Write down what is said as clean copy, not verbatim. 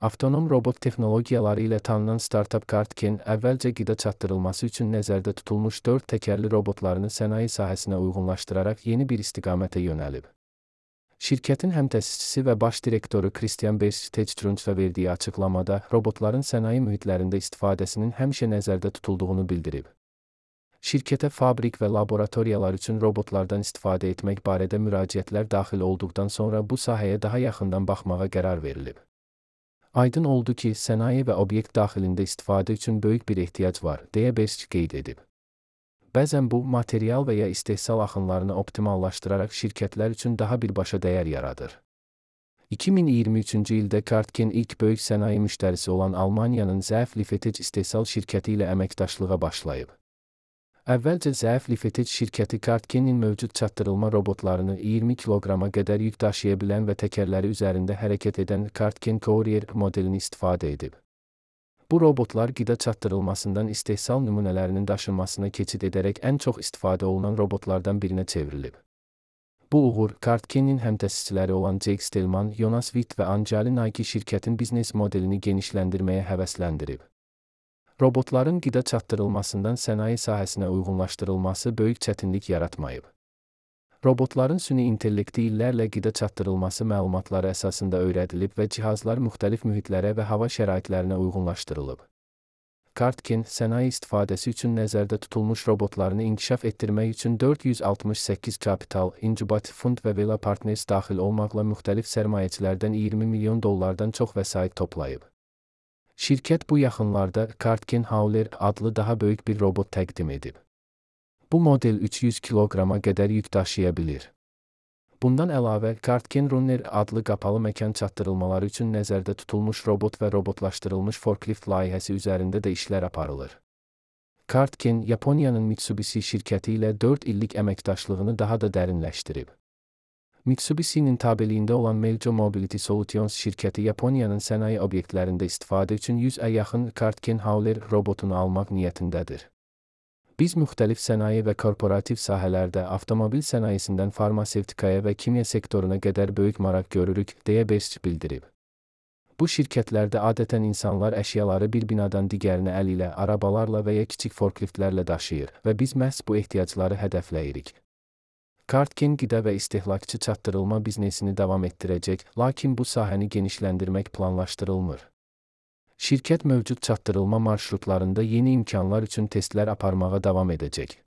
Avtonom robot texnologiyaları ilə tanınan startap Kartken, əvvəlcə qida çatdırılması üçün nəzərdə tutulmuş 4 təkərli robotlarını sənaye sahəsinə uyğunlaşdıraraq yeni bir istiqamətə yönəlib. Şirkətin həmtəsisçisi və baş direktoru Christian Berg-Stechtrunçla verdiyi açıqlamada, robotların sənaye mühitlərində istifadəsinin həmişə nəzərdə tutulduğunu bildirib. Şirkətə fabrik və laboratoriyalar üçün robotlardan istifadə etmək barədə müraciətlər daxil olduqdan sonra bu sahəyə daha yaxından baxmağa qərar verilib. Aydın oldu ki, sənaye və obyekt daxilində istifadə üçün böyük bir ehtiyac var, deyə Berg qeyd edib. Bəzən bu, material və ya istehsal axınlarını optimallaşdıraraq şirkətlər üçün daha birbaşa dəyər yaradır. 2023-cü ildə Kartken ilk böyük sənaye müştərisi olan Almaniyanın zəif lifetec istehsal şirkəti ilə əməkdaşlığa başlayıb. Əvvəlcə zəif lifetec şirkəti Kartkenin mövcud çatdırılma robotlarını 20 kiloqrama qədər yük daşıya bilən və təkərləri üzərində hərəkət edən Kartken Courier modelini istifadə edib. Bu robotlar qida çatdırılmasından istehsal nümunələrinin daşınmasına keçid edərək ən çox istifadə olunan robotlardan birinə çevrilib. Bu uğur, Kartkenin həmtəsisçiləri olan Jake Stillman, Jonas Witt və Anjali Naiki şirkətin biznes modelini genişləndirməyə həvəsləndirib. Robotların qida çatdırılmasından sənaye sahəsinə uyğunlaşdırılması böyük çətinlik yaratmayıb. Robotların süni intellekti illərlə qida çatdırılması məlumatları əsasında öyrədilib və cihazlar müxtəlif mühitlərə və hava şəraitlərinə uyğunlaşdırılıb. Kartken, sənaye istifadəsi üçün nəzərdə tutulmuş robotlarını inkişaf etdirmək üçün 468 kapital, incubativ fund və Vela Partners daxil olmaqla müxtəlif sərmayəçilərdən 20 milyon dollardan çox vəsait toplayıb. Şirkət bu yaxınlarda Kartken Hauler adlı daha böyük bir robot təqdim edib. Bu model 300 kiloqrama qədər yük daşıya bilir. Bundan əlavə, Kartken Runner adlı qapalı məkan çatdırılmaları üçün nəzərdə tutulmuş robot və robotlaşdırılmış forklift layihəsi üzərində də işlər aparılır. Kartken, Yaponiyanın Mitsubishi şirkəti ilə 4 illik əməkdaşlığını daha da dərinləşdirib. Mitsubishi'nin tabeliyində olan Meljo Mobility Solutions şirkəti Yaponiyanın sənaye obyektlərində istifadə üçün 100-ə yaxın Kartken Hauler robotunu almaq niyyətindədir. Biz müxtəlif sənaye və korporativ sahələrdə avtomobil sənayesindən farmasevtikaya və kimya sektoruna qədər böyük maraq görürük, deyə Berg bildirib. Bu şirkətlərdə adətən insanlar əşyaları bir binadan digərinə əl ilə, arabalarla və ya kiçik forkliftlərlə daşıyır və biz məhz bu ehtiyacları hədəfləyirik. Kartken qida və istehlakçı çatdırılma biznesini davam etdirəcək, lakin bu sahəni genişləndirmək planlaşdırılmır. Şirkət mövcud çatdırılma marşrutlarında yeni imkanlar üçün testlər aparmağa davam edəcək.